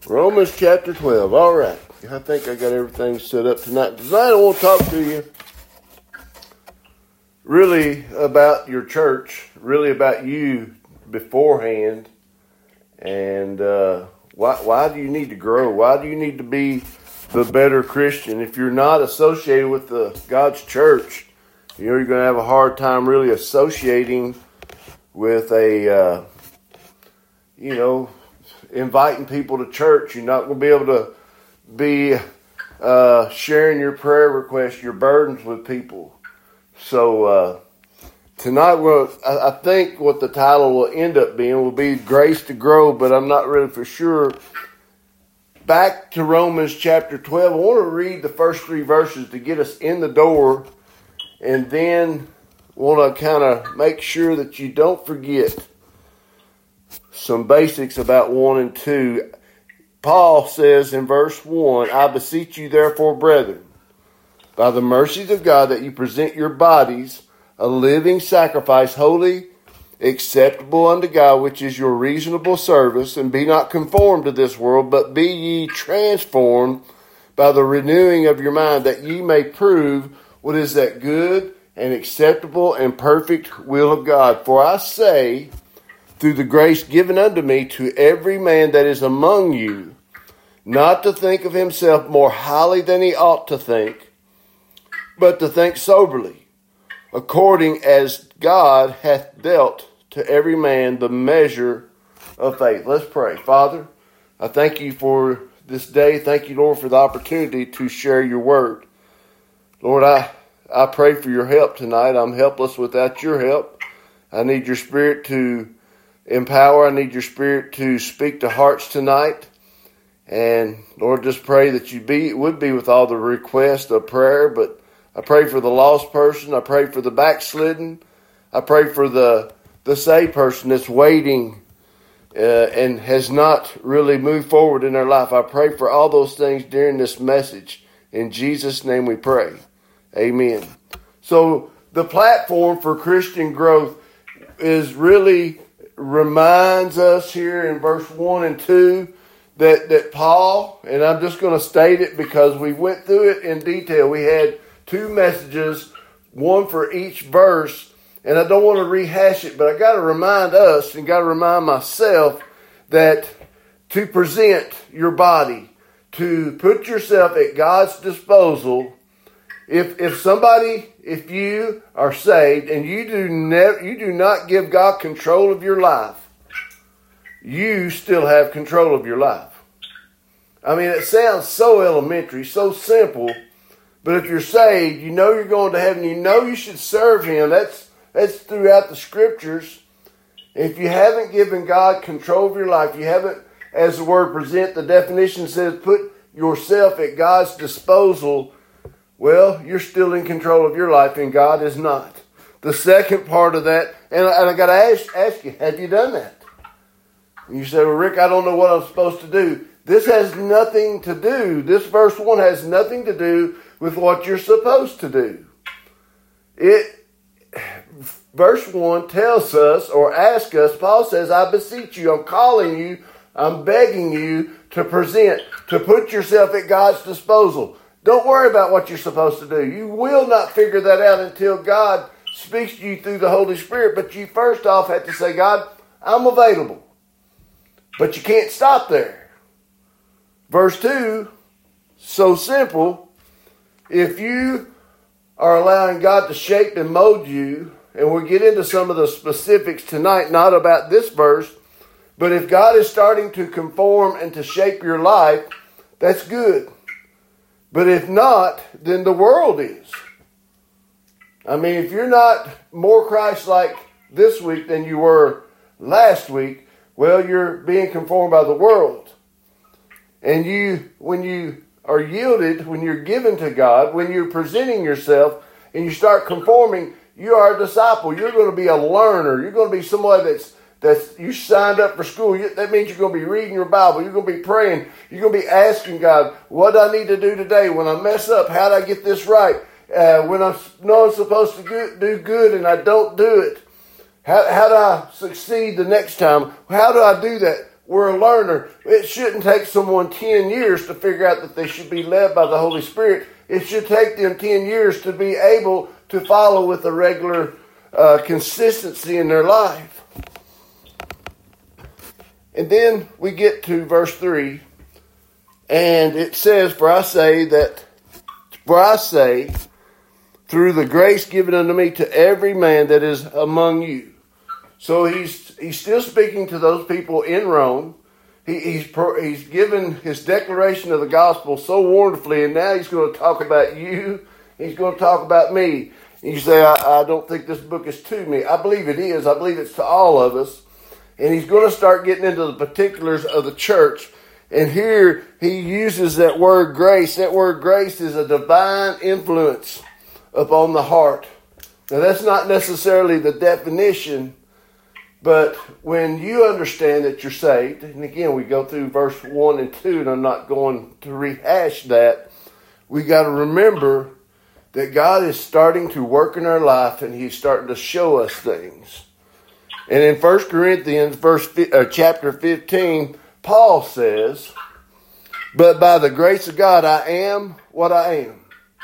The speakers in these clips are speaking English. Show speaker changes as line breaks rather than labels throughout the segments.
Romans chapter 12. All right. I think I got everything set up tonight. Tonight I want to talk to you really about your church, really about you beforehand, and why do you need to grow? Why do you need to be the better Christian? If you're not associated with God's church, you're going to have a hard time really associating with inviting people to church. You're not going to be able to be sharing your prayer requests, your burdens with people. So tonight, I think what the title will end up being will be Grace to Grow, but I'm not really for sure. Back to Romans chapter 12. I want to read the first 3 verses to get us in the door, and then want to kind of make sure that you don't forget some basics about 1 and 2. Paul says in verse 1, I beseech you therefore, brethren, by the mercies of God, that you present your bodies a living sacrifice, holy, acceptable unto God, which is your reasonable service, and be not conformed to this world, but be ye transformed by the renewing of your mind, that ye may prove what is that good and acceptable and perfect will of God. For I say, through the grace given unto me, to every man that is among you, not to think of himself more highly than he ought to think, but to think soberly, according as God hath dealt to every man the measure of faith. Let's pray. Father, I thank you for this day. Thank you, Lord, for the opportunity to share your word. Lord, I pray for your help tonight. I'm helpless without your help. I need your spirit to empower. I need your spirit to speak to hearts tonight. And Lord, just pray that you would be with all the requests of prayer. But I pray for the lost person. I pray for the backslidden. I pray for the saved person that's waiting and has not really moved forward in their life. I pray for all those things during this message. In Jesus' name we pray. Amen. So the platform for Christian growth is really reminds us here in verse 1 and 2 that Paul, and I'm just going to state it because we went through it in detail. We had 2 messages, one for each verse, and I don't want to rehash it, but I got to remind us and got to remind myself that to present your body, to put yourself at God's disposal. If you are saved and you do not give God control of your life, you still have control of your life. I mean, it sounds so elementary, so simple, but if you're saved, you know you're going to heaven, you know you should serve Him. That's throughout the Scriptures. If you haven't given God control of your life, you haven't, as the word present, the definition says, put yourself at God's disposal. Well, you're still in control of your life, and God is not. The second part of that, and I got to ask you, have you done that? And you say, well, Rick, I don't know what I'm supposed to do. This has nothing to do. This verse 1 has nothing to do with what you're supposed to do. Verse 1 tells us, or asks us, Paul says, I beseech you, I'm calling you, I'm begging you to present, to put yourself at God's disposal. Don't worry about what you're supposed to do. You will not figure that out until God speaks to you through the Holy Spirit. But you first off have to say, God, I'm available. But you can't stop there. Verse 2, so simple. If you are allowing God to shape and mold you, and we'll get into some of the specifics tonight, not about this verse, but if God is starting to conform and to shape your life, that's good. But if not, then the world is. I mean, if you're not more Christ-like this week than you were last week, well, you're being conformed by the world. And when you are yielded, when you're given to God, when you're presenting yourself and you start conforming, you are a disciple. You're going to be a learner. You're going to be somebody that's you signed up for school. That means you're going to be reading your Bible. You're going to be praying. You're going to be asking God, what do I need to do today? When I mess up, how do I get this right? When I know I'm supposed to do good and I don't do it, how do I succeed the next time? How do I do that? we're a learner. It shouldn't take someone 10 years to figure out that they should be led by the Holy Spirit. It should take them 10 years to be able to follow with a regular consistency in their life. And then we get to verse 3, and it says, For I say, through the grace given unto me, to every man that is among you. So he's still speaking to those people in Rome. He's given his declaration of the gospel so wonderfully, and now he's going to talk about you. He's going to talk about me. And you say, I don't think this book is to me. I believe it is. I believe it's to all of us. And he's going to start getting into the particulars of the church. And here he uses that word grace. That word grace is a divine influence upon the heart. Now that's not necessarily the definition, but when you understand that you're saved, and again, we go through verse 1 and 2, and I'm not going to rehash that, we got to remember that God is starting to work in our life, and he's starting to show us things. And in 1 Corinthians chapter 15, Paul says, But by the grace of God, I am what I am.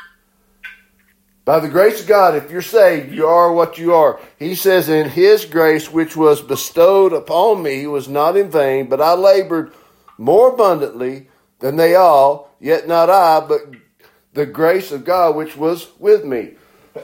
By the grace of God, if you're saved, you are what you are. He says, in his grace, which was bestowed upon me, was not in vain, but I labored more abundantly than they all, yet not I, but the grace of God, which was with me.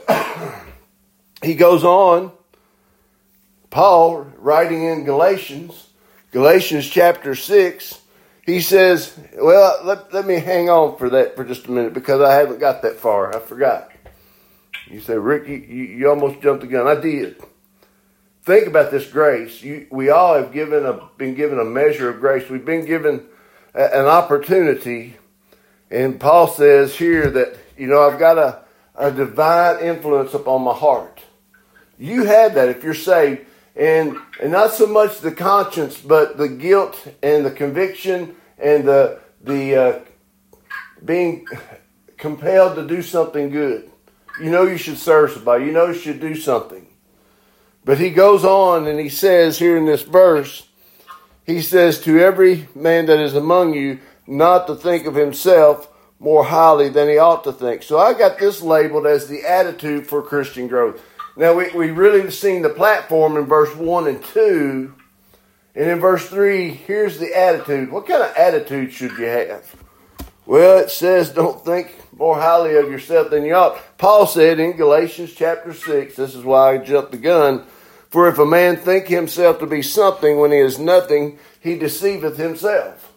He goes on, Paul, writing in Galatians chapter 6, he says, well, let me hang on for that for just a minute, because I haven't got that far. I forgot. You say, Rick, you almost jumped the gun. I did. Think about this grace. We all have been given a measure of grace. We've been given an opportunity. And Paul says here that, I've got a divine influence upon my heart. You have that if you're saved. And not so much the conscience, but the guilt and the conviction and the being compelled to do something good. You should serve somebody. You should do something. But he goes on and he says here in this verse, he says, to every man that is among you, not to think of himself more highly than he ought to think. So I got this labeled as the attitude for Christian growth. Now we really seen the platform in verse 1 and 2. And in verse 3, here's the attitude. What kind of attitude should you have? Well, it says don't think more highly of yourself than you ought. Paul said in Galatians chapter 6, this is why I jumped the gun, for if a man think himself to be something when he is nothing, he deceiveth himself.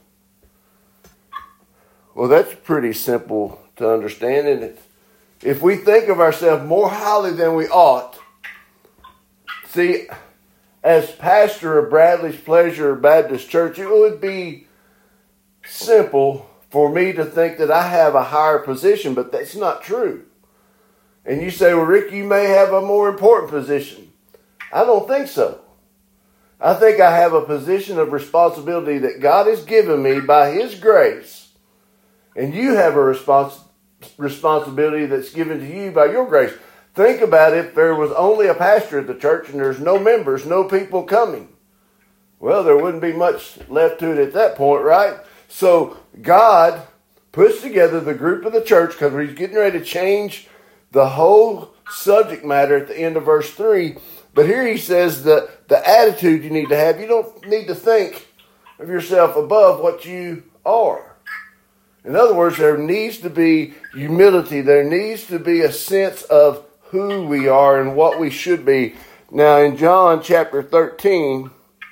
Well, that's pretty simple to understand, isn't it? If we think of ourselves more highly than we ought, see, as pastor of Bradley's Pleasure Baptist Church, it would be simple for me to think that I have a higher position, but that's not true. And you say, well, Rick, you may have a more important position. I don't think so. I think I have a position of responsibility that God has given me by his grace. And you have a responsibility that's given to you by your grace. Think about if there was only a pastor at the church and there's no members, no people coming. Well, there wouldn't be much left to it at that point, right? So God puts together the group of the church because he's getting ready to change the whole subject matter at the end of verse 3. But here he says the attitude you need to have. You don't need to think of yourself above what you are. In other words, there needs to be humility. There needs to be a sense of who we are and what we should be. Now in John chapter 13,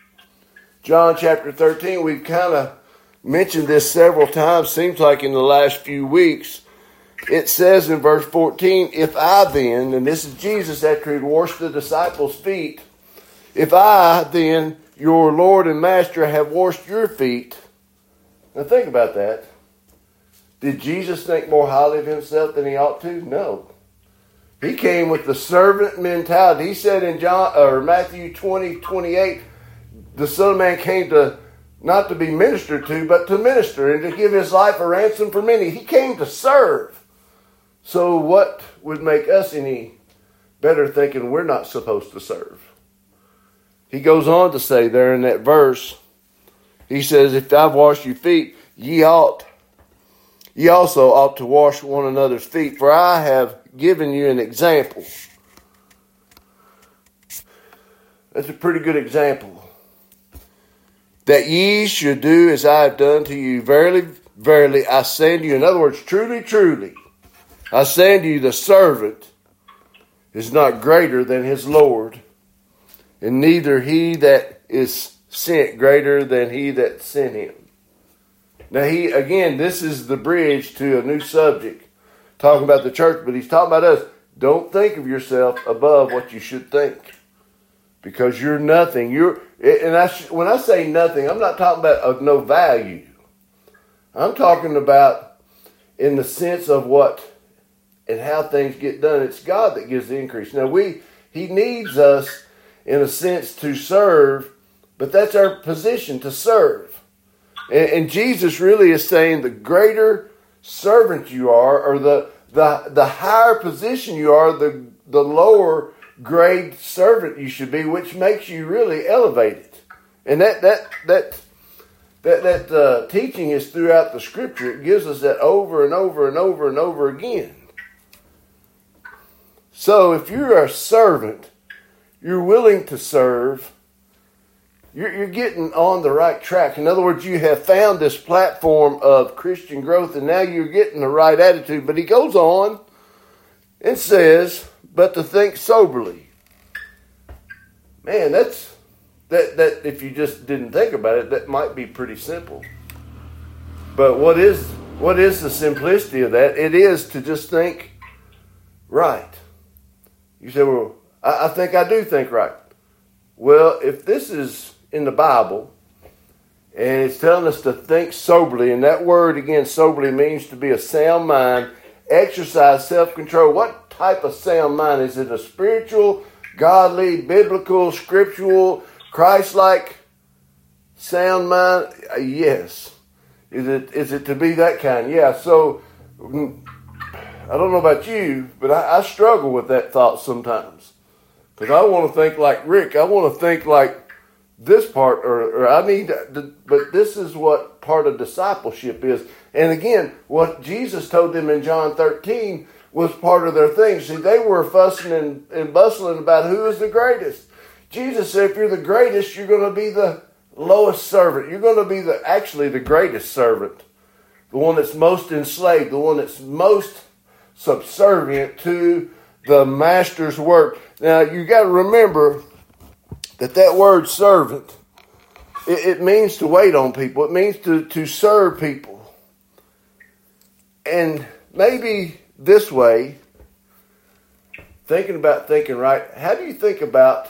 we've kind of mentioned this several times, seems like in the last few weeks. It says in verse 14, if I then, and this is Jesus after he'd washed the disciples' feet, if I then, your Lord and Master, have washed your feet. Now think about that. Did Jesus think more highly of himself than he ought to? No. He came with the servant mentality. He said in Matthew 20:28, the Son of Man came not to be ministered to, but to minister and to give his life a ransom for many. He came to serve. So what would make us any better thinking we're not supposed to serve? He goes on to say there in that verse, He says, if I've washed your feet, ye also ought to wash one another's feet, for I have given you an example. That's a pretty good example. That ye should do as I have done to you. Verily, verily, I say unto you, in other words, truly, truly, I say unto you, the servant is not greater than his Lord, and neither he that is sent greater than he that sent him. Now this is the bridge to a new subject, talking about the church, but he's talking about us. Don't think of yourself above what you should think, because you're nothing. When I say nothing, I'm not talking about of no value. I'm talking about in the sense of what and how things get done. It's God that gives the increase. Now He needs us in a sense to serve, but that's our position, to serve. And Jesus really is saying the greater servant you are, or the higher position you are, the lower grade servant you should be, which makes you really elevated. And that teaching is throughout the Scripture. It gives us that over and over and over and over again. So if you're a servant, you're willing to serve, you're getting on the right track. In other words, you have found this platform of Christian growth, and now you're getting the right attitude. But he goes on and says, but to think soberly. Man, that if you just didn't think about it, that might be pretty simple. But what is the simplicity of that? It is to just think right. You say, well, I think I do think right. Well, if this is in the Bible, and it's telling us to think soberly, and that word, again, soberly, means to be a sound mind, exercise self-control. What type of sound mind? Is it a spiritual, godly, biblical, scriptural, Christ-like sound mind? Yes. Is it to be that kind? Yeah. So I don't know about you, but I struggle with that thought sometimes, because I want to think like Rick. I want to think like this part, or I need to, but this is what part of discipleship is. And again, what Jesus told them in John 13 was part of their thing. See, they were fussing and bustling about who is the greatest. Jesus said, if you're the greatest, you're going to be the lowest servant. You're going to be actually the greatest servant. The one that's most enslaved, the one that's most subservient to the master's work. Now, you got to remember that word servant, it means to wait on people. It means to serve people. And maybe this way, thinking right, how do you think about,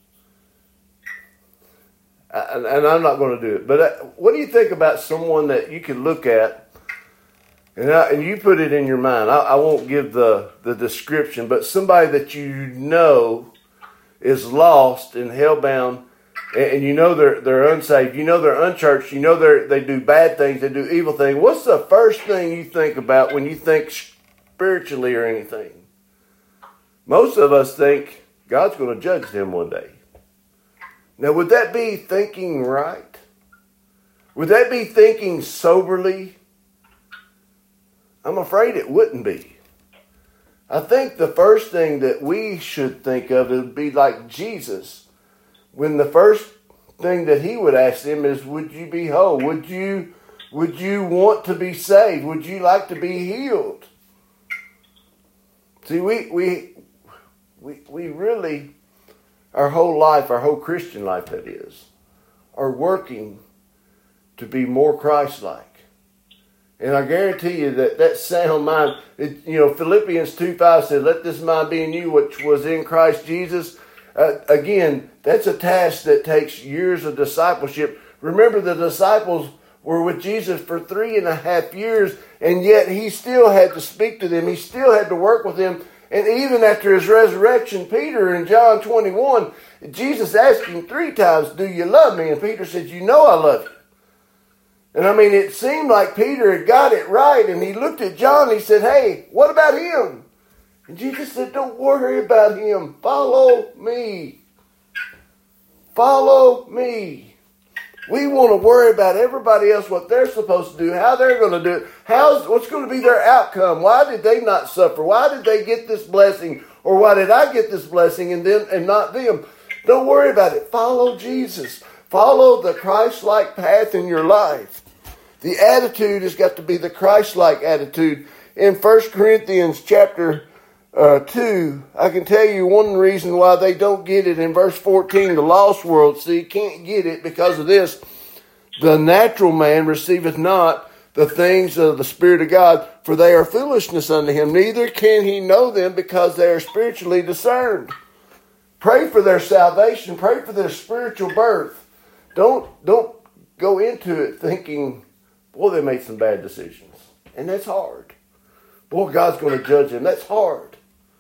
and I'm not going to do it, but what do you think about someone that you could look at, and you put it in your mind? I won't give the description, but somebody that you know is lost and hellbound, and you know they're unsaved, you know they're unchurched, you know they do bad things, they do evil things. What's the first thing you think about when you think spiritually or anything? Most of us think God's going to judge them one day. Now, would that be thinking right? Would that be thinking soberly? I'm afraid it wouldn't be. I think the first thing that we should think of would be like Jesus, when the first thing that he would ask them is, would you be whole? Would you want to be saved? Would you like to be healed? See, we really, our whole life, our whole Christian life that is, are working to be more Christ-like. And I guarantee you that sound mind, Philippians 2:5 said, let this mind be in you, which was in Christ Jesus. Again, that's a task that takes years of discipleship. Remember, the disciples were with Jesus for 3.5 years, and yet he still had to speak to them. He still had to work with them. And even after his resurrection, Peter in John 21, Jesus asked him 3 times, do you love me? And Peter said, you know I love you. And I mean, it seemed like Peter had got it right. And he looked at John and he said, hey, what about him? And Jesus said, don't worry about him. Follow me. Follow me. We want to worry about everybody else, what they're supposed to do, how they're going to do it, what's going to be their outcome. Why did they not suffer? Why did they get this blessing? Or why did I get this blessing and not them? Don't worry about it. Follow Jesus. Follow the Christ-like path in your life. The attitude has got to be the Christ-like attitude. In 1 Corinthians chapter 2, I can tell you one reason why they don't get it in verse 14. The lost world, can't get it because of this. The natural man receiveth not the things of the Spirit of God, for they are foolishness unto him. Neither can he know them because they are spiritually discerned. Pray for their salvation. Pray for their spiritual birth. Don't go into it thinking, boy, they made some bad decisions. And that's hard. Boy, God's going to judge them. That's hard.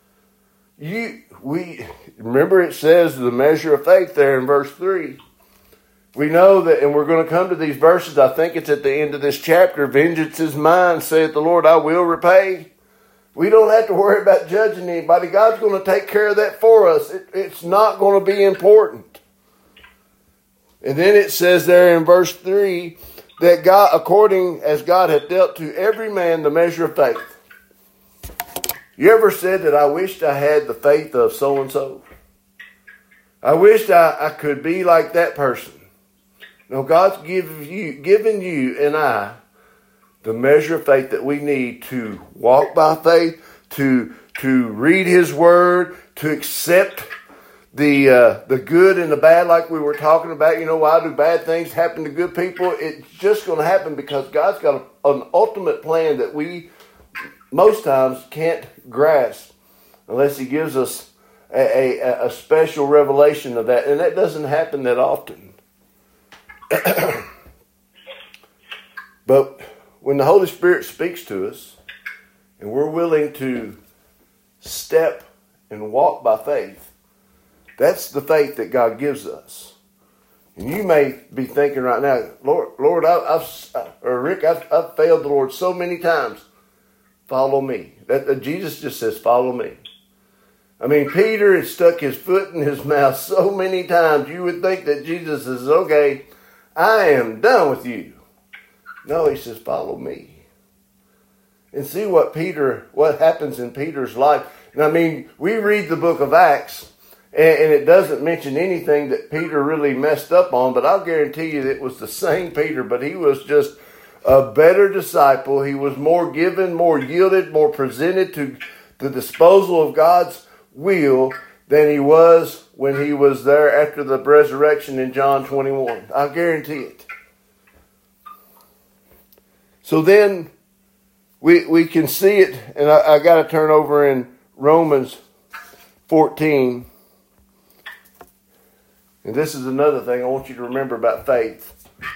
We remember it says the measure of faith there in verse 3. We know that, and we're going to come to these verses. I think it's at the end of this chapter. Vengeance is mine, saith the Lord, I will repay. We don't have to worry about judging anybody. God's going to take care of that for us. It's not going to be important. And then it says there in verse 3 that God, according as God hath dealt to every man the measure of faith. You ever said that I wished I had the faith of so-and-so? I wished I could be like that person. No, God's given you and I the measure of faith that we need to walk by faith, to read His Word, to accept the good and the bad like we were talking about. You know, why do bad things happen to good people? It's just going to happen because God's got an ultimate plan that we most times can't grasp unless He gives us a special revelation of that. And that doesn't happen that often. But when the Holy Spirit speaks to us and we're willing to step and walk by faith, that's the faith that God gives us. And you may be thinking right now, Lord, Rick, I've failed the Lord so many times. Follow me. Jesus just says, follow me. I mean, Peter had stuck his foot in his mouth so many times, you would think that Jesus says, okay, I am done with you. No, he says, follow me. And see what happens in Peter's life. And I mean, we read the book of Acts, and it doesn't mention anything that Peter really messed up on, but I'll guarantee you that it was the same Peter, but he was just a better disciple. He was more given, more yielded, more presented to the disposal of God's will than he was when he was there after the resurrection in John 21. I guarantee it. So then we can see it, and I got to turn over in Romans 14. And this is another thing I want you to remember about faith.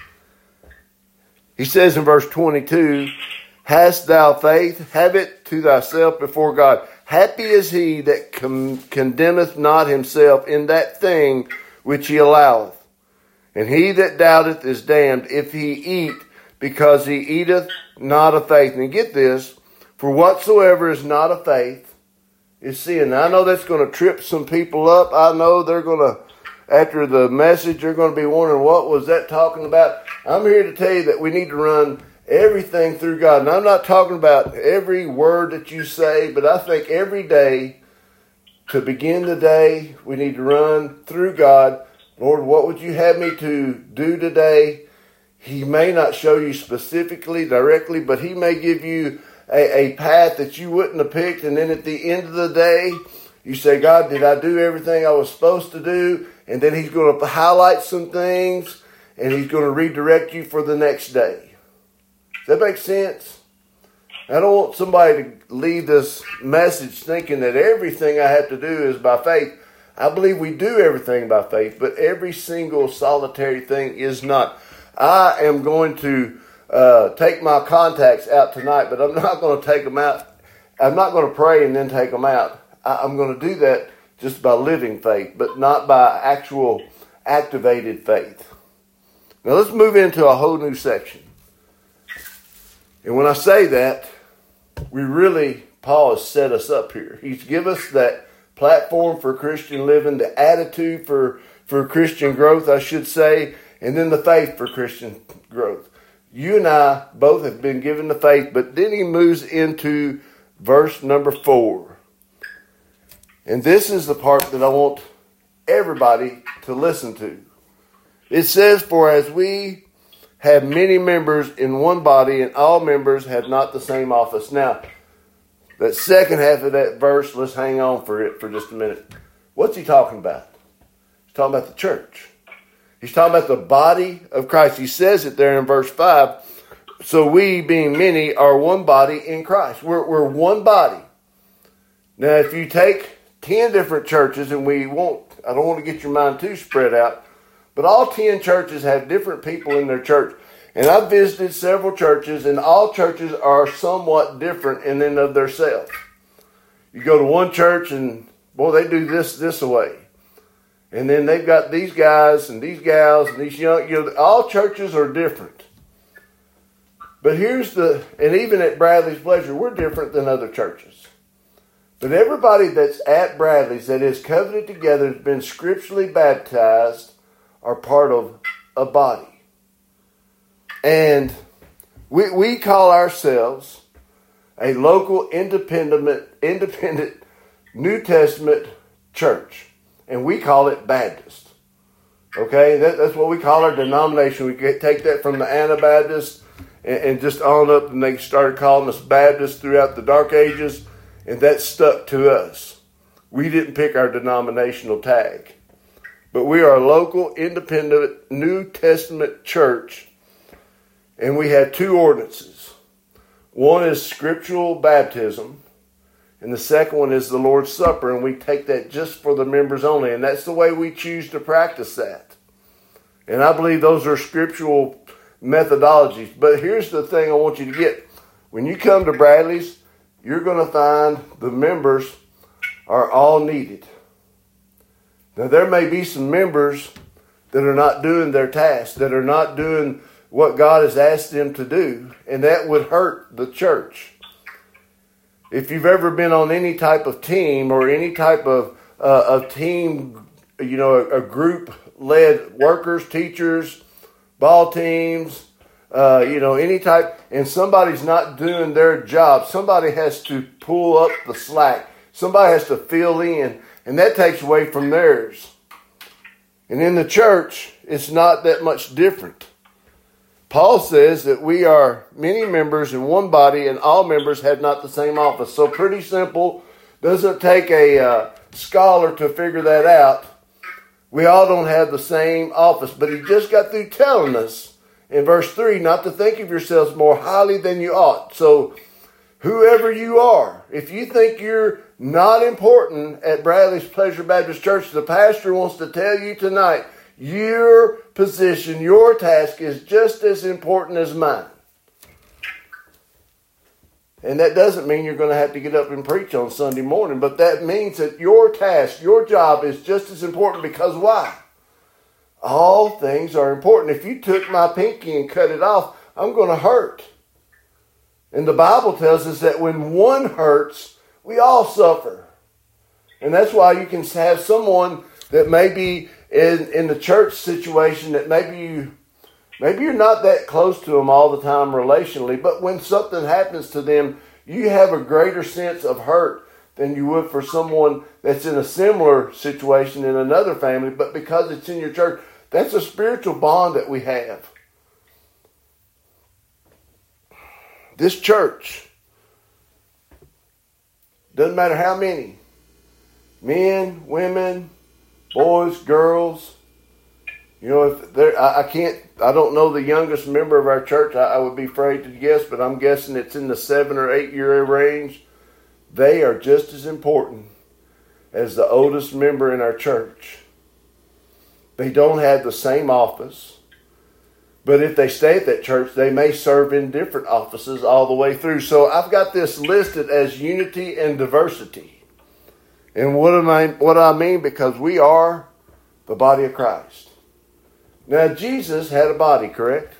He says in verse 22, hast thou faith? Have it to thyself before God. Happy is he that condemneth not himself in that thing which he alloweth. And he that doubteth is damned if he eat, because he eateth not of faith. And get this, for whatsoever is not of faith is sin. Now, I know that's going to trip some people up. I know they're going to, after the message, they're going to be wondering, what was that talking about? I'm here to tell you that we need to run everything through God. And I'm not talking about every word that you say, but I think every day, to begin the day, we need to run through God. Lord, what would you have me to do today? He may not show you specifically, directly, but He may give you a path that you wouldn't have picked. And then at the end of the day, you say, God, did I do everything I was supposed to do? And then He's going to highlight some things, and He's going to redirect you for the next day. Does that make sense? I don't want somebody to leave this message thinking that everything I have to do is by faith. I believe we do everything by faith, but every single solitary thing is not. I am going to take my contacts out tonight, but I'm not going to take them out. I'm not going to pray and then take them out. I'm going to do that just by living faith, but not by actual activated faith. Now let's move into a whole new section. And when I say that, Paul has set us up here. He's given us that platform for Christian living, the attitude for Christian growth, I should say. And then the faith for Christian growth. You and I both have been given the faith, but then he moves into verse number 4. And this is the part that I want everybody to listen to. It says, for as we have many members in one body, and all members have not the same office. Now, that second half of that verse, let's hang on for it for just a minute. What's he talking about? He's talking about the church. He's talking about the body of Christ. He says it there in verse 5. So we, being many, are one body in Christ. We're one body. Now, if you take 10 different churches, and I don't want to get your mind too spread out, but all 10 churches have different people in their church. And I've visited several churches, and all churches are somewhat different in and of themselves. You go to one church, and boy, they do this way. And then they've got these guys and these gals and these young, all churches are different. But and even at Bradley's Pleasure, we're different than other churches. But everybody that's at Bradley's that is covenanted together, has been scripturally baptized, are part of a body. And we call ourselves a local independent New Testament church. And we call it Baptist. Okay? That's what we call our denomination. We take that from the Anabaptists and just on up, and they started calling us Baptists throughout the Dark Ages, and that stuck to us. We didn't pick our denominational tag. But we are a local, independent, New Testament church, and we have 2 ordinances. One is scriptural baptism, and the second one is the Lord's Supper, and we take that just for the members only, and that's the way we choose to practice that. And I believe those are scriptural methodologies. But here's the thing I want you to get. When you come to Bradley's, you're going to find the members are all needed. Now, there may be some members that are not doing their task, that are not doing what God has asked them to do, and that would hurt the church. If you've ever been on any type of team or any type of team, a group-led workers, teachers, ball teams, any type, and somebody's not doing their job, somebody has to pull up the slack. Somebody has to fill in, and that takes away from theirs. And in the church, it's not that much different. Paul says that we are many members in one body, and all members have not the same office. So pretty simple. Doesn't take a scholar to figure that out. We all don't have the same office. But he just got through telling us in verse 3 not to think of yourselves more highly than you ought. So whoever you are, if you think you're not important at Bradley's Pleasure Baptist Church, the pastor wants to tell you tonight, your position, your task is just as important as mine. And that doesn't mean you're going to have to get up and preach on Sunday morning, but that means that your task, your job is just as important, because why? All things are important. If you took my pinky and cut it off, I'm going to hurt. And the Bible tells us that when one hurts, we all suffer. And that's why you can have someone that may be in the church situation that maybe you're not that close to them all the time relationally, but when something happens to them, you have a greater sense of hurt than you would for someone that's in a similar situation in another family. But because it's in your church, that's a spiritual bond that we have. This church, doesn't matter how many, men, women, boys, girls, if I don't know the youngest member of our church. I would be afraid to guess, but I'm guessing it's in the 7 or 8 year range. They are just as important as the oldest member in our church. They don't have the same office, but if they stay at that church, they may serve in different offices all the way through. So I've got this listed as unity and diversity. And what I mean, because we are the body of Christ. Now, Jesus had a body, correct?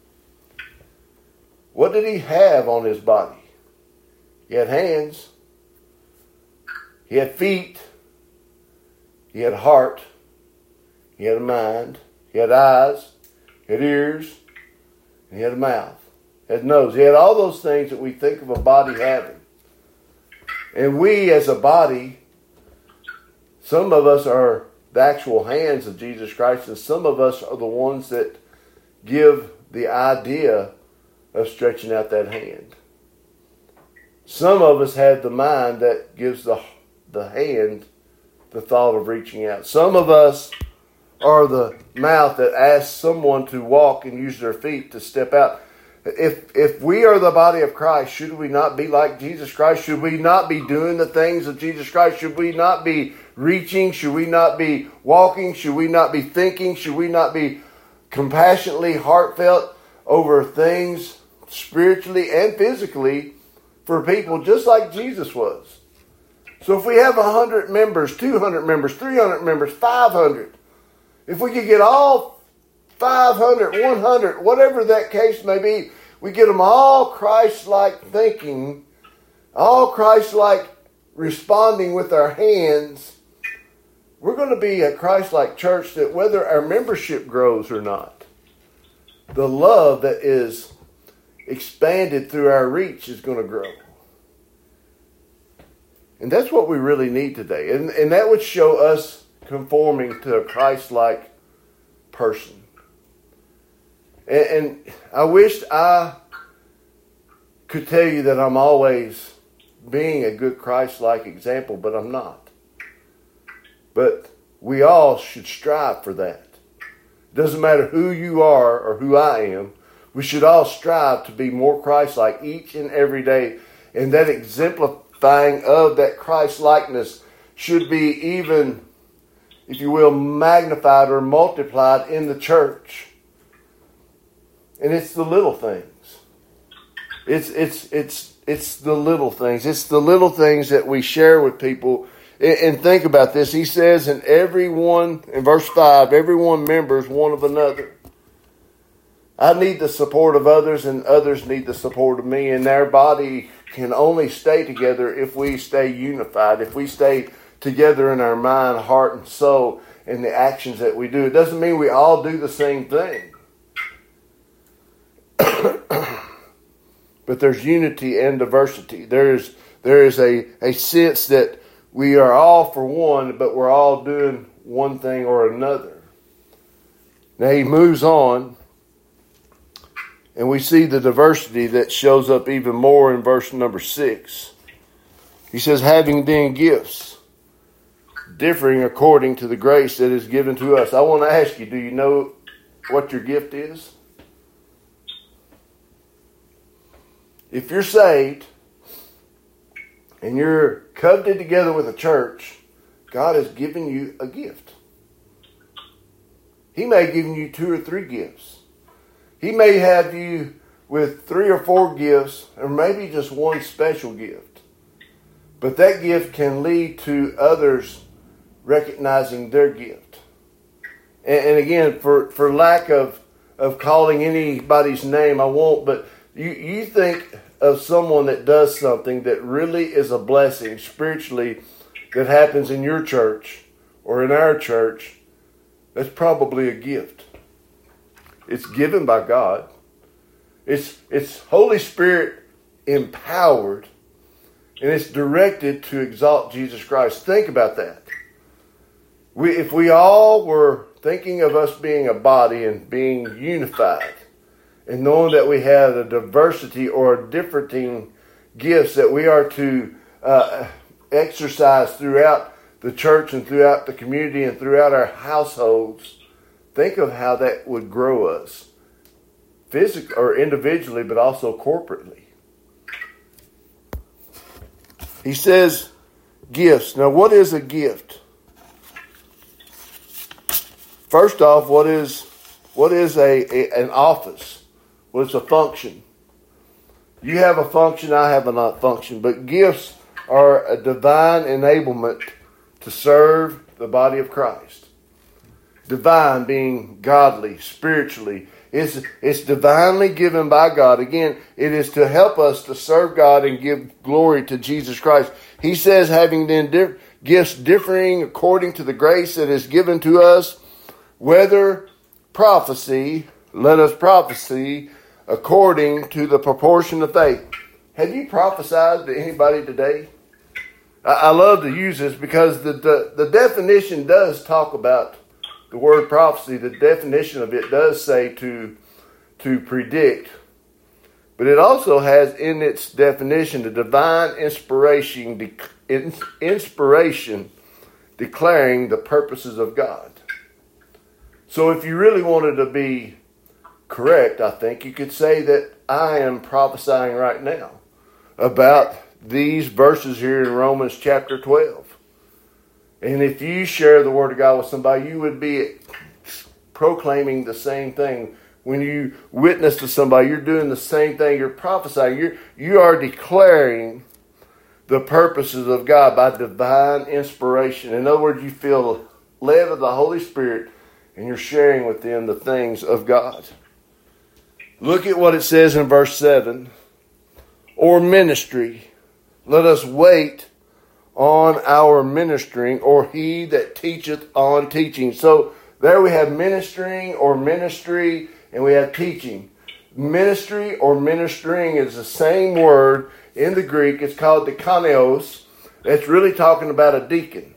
What did he have on his body? He had hands. He had feet. He had a heart. He had a mind. He had eyes. He had ears. And he had a mouth. He had a nose. He had all those things that we think of a body having. And we as a body, some of us are the actual hands of Jesus Christ, and some of us are the ones that give the idea of stretching out that hand. Some of us have the mind that gives the hand the thought of reaching out. Some of us are the mouth that asks someone to walk and use their feet to step out. If we are the body of Christ, should we not be like Jesus Christ? Should we not be doing the things of Jesus Christ? Should we not be reaching? Should we not be walking? Should we not be thinking? Should we not be compassionately heartfelt over things spiritually and physically for people just like Jesus was? So if we have 100 members, 200 members, 300 members, 500, if we could get all 500, 100, whatever that case may be, we get them all Christ-like thinking, all Christ-like responding with our hands, we're going to be a Christ-like church that whether our membership grows or not, the love that is expanded through our reach is going to grow. And that's what we really need today. And that would show us conforming to a Christ-like person. And I wished I could tell you that I'm always being a good Christ-like example, but I'm not. But we all should strive for that. It doesn't matter who you are or who I am. We should all strive to be more Christ-like each and every day. And that exemplifying of that Christ-likeness should be even, if you will, magnified or multiplied in the church. And it's the little things. It's the little things. It's the little things that we share with people. And think about this. He says in verse 5, everyone members one of another. I need the support of others and others need the support of me. And our body can only stay together if we stay unified. If we stay together in our mind, heart, and soul in the actions that we do. It doesn't mean we all do the same thing. But there's unity and diversity. There is a sense that we are all for one, but we're all doing one thing or another. Now he moves on, and we see the diversity that shows up even more in verse number 6. He says, having then gifts, differing according to the grace that is given to us. I want to ask you, do you know what your gift is? If you're saved and you're covenanted together with a church, God has given you a gift. He may have given you 2 or 3 gifts. He may have you with 3 or 4 gifts, or maybe just one special gift. But that gift can lead to others recognizing their gift. And again, for lack of calling anybody's name, I won't, but you think of someone that does something that really is a blessing spiritually that happens in your church or in our church, that's probably a gift. It's given by God. It's Holy Spirit empowered, and it's directed to exalt Jesus Christ. Think about that. If we all were thinking of us being a body and being unified, and knowing that we have a diversity or differing gifts that we are to exercise throughout the church and throughout the community and throughout our households, think of how that would grow us, physically or individually, but also corporately. He says gifts. Now, what is a gift? First off, what is an office? Well, it's a function. You have a function, I have a function. But gifts are a divine enablement to serve the body of Christ. Divine being godly, spiritually. It's divinely given by God. Again, it is to help us to serve God and give glory to Jesus Christ. He says, having then gifts differing according to the grace that is given to us, whether prophecy, let us prophesy according to the proportion of faith. Have you prophesied to anybody today? I love to use this because the definition does talk about the word prophecy. The definition of it does say to predict. But it also has in its definition the divine inspiration declaring the purposes of God. So if you really wanted to be correct, I think you could say that I am prophesying right now about these verses here in Romans chapter 12. And if you share the Word of God with somebody, you would be proclaiming the same thing. When you witness to somebody, you're doing the same thing. You're prophesying. You are declaring the purposes of God by divine inspiration. In other words, you feel led of the Holy Spirit and you're sharing with them the things of God. Look at what it says in verse 7. Or ministry. Let us wait on our ministering, or he that teacheth on teaching. So there we have ministering or ministry, and we have teaching. Ministry or ministering is the same word in the Greek. It's called diakonos. It's really talking about a deacon.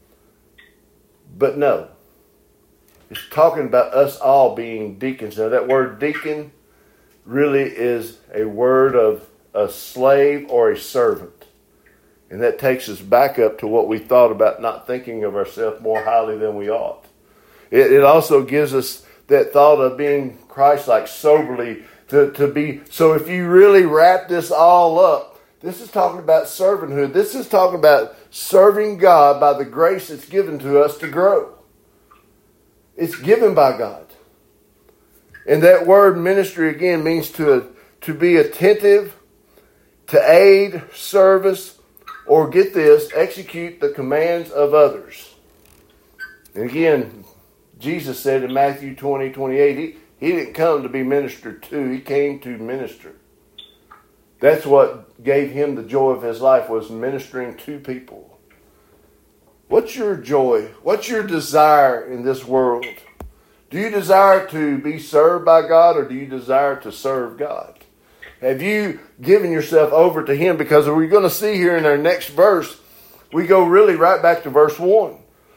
But no. It's talking about us all being deacons. Now that word deacon really is a word of a slave or a servant. And that takes us back up to what we thought about not thinking of ourselves more highly than we ought. It also gives us that thought of being Christ-like, soberly, to be. So if you really wrap this all up, this is talking about servanthood. This is talking about serving God by the grace that's given to us to grow. It's given by God. And that word ministry again means to be attentive, to aid, service, or get this, execute the commands of others. And again, Jesus said in Matthew 20:28, he didn't come to be ministered to, he came to minister. That's what gave him the joy of his life, was ministering to people. What's your joy? What's your desire in this world? Do you desire to be served by God, or do you desire to serve God? Have you given yourself over to him? Because we're going to see here in our next verse, we go really right back to verse 1.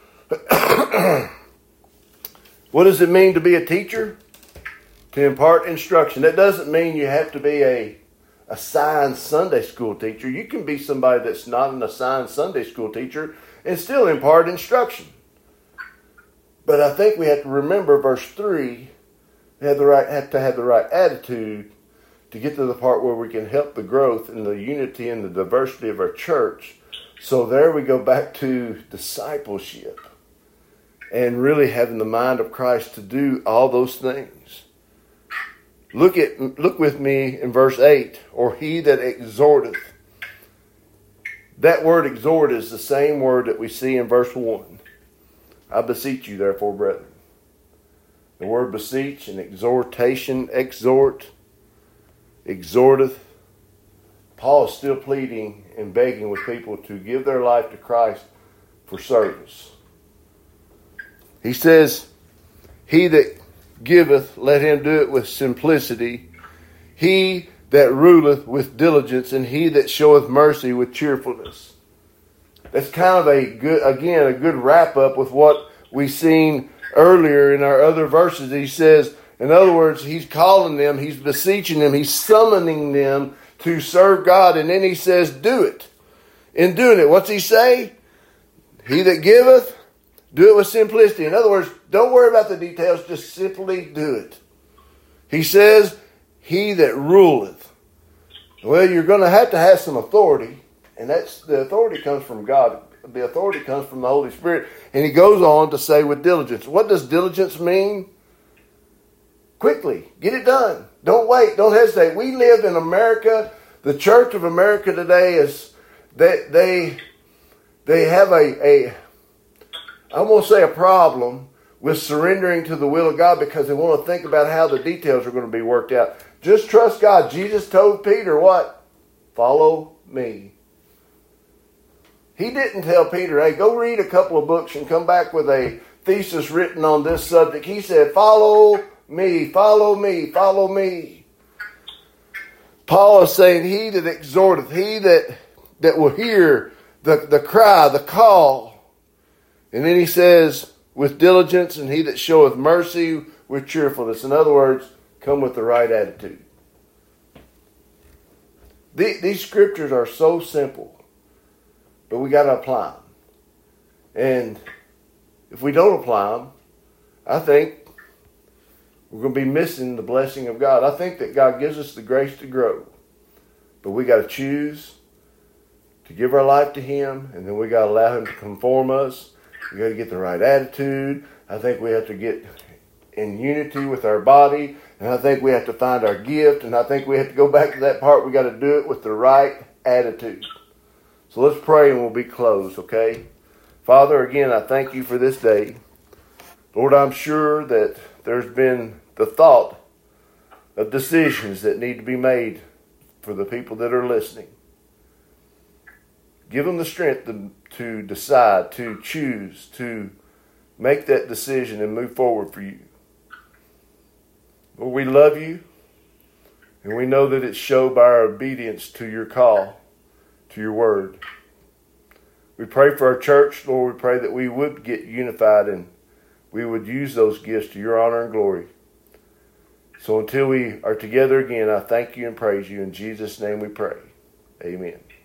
What does it mean to be a teacher? To impart instruction. That doesn't mean you have to be a assigned Sunday school teacher. You can be somebody that's not an assigned Sunday school teacher and still impart instruction. But I think we have to remember verse 3, we have to have the right attitude to get to the part where we can help the growth and the unity and the diversity of our church. So there we go back to discipleship and really having the mind of Christ to do all those things. Look with me in verse 8, or he that exhorteth. That word exhort is the same word that we see in verse 1. I beseech you therefore, brethren. The word beseech and exhortation, exhorteth. Paul is still pleading and begging with people to give their life to Christ for service. He says, he that giveth, let him do it with simplicity. He that ruleth with diligence, and he that showeth mercy with cheerfulness. That's kind of a good wrap up with what we've seen earlier in our other verses. He says, in other words, he's calling them, he's beseeching them, he's summoning them to serve God. And then he says, do it. In doing it, what's he say? He that giveth, do it with simplicity. In other words, don't worry about the details, just simply do it. He says, he that ruleth. Well, you're going to have some authority, and the authority comes from God. The authority comes from the Holy Spirit. And he goes on to say with diligence. What does diligence mean? Quickly, get it done. Don't wait, don't hesitate. We live in America. The Church of America today is, they have I won't say a problem with surrendering to the will of God because they want to think about how the details are going to be worked out. Just trust God. Jesus told Peter what? Follow me. He didn't tell Peter, hey, go read a couple of books and come back with a thesis written on this subject. He said, follow me, follow me, follow me. Paul is saying, he that exhorteth, he that will hear the cry, the call. And then he says, with diligence, and he that showeth mercy with cheerfulness. In other words, come with the right attitude. These scriptures are so simple, but we got to apply them. And if we don't apply them, I think we're going to be missing the blessing of God. I think that God gives us the grace to grow, but we got to choose to give our life to Him, and then we got to allow Him to conform us. We got to get the right attitude. I think we have to get in unity with our body, and I think we have to find our gift, and I think we have to go back to that part. We got to do it with the right attitude. So let's pray, and we'll be closed, okay? Father, again, I thank you for this day. Lord, I'm sure that there's been the thought of decisions that need to be made for the people that are listening. Give them the strength to decide, to choose, to make that decision and move forward for you. Lord, we love you, and we know that it's shown by our obedience to your call, to your word. We pray for our church, Lord. We pray that we would get unified and we would use those gifts to your honor and glory. So until we are together again, I thank you and praise you. In Jesus' name we pray. Amen.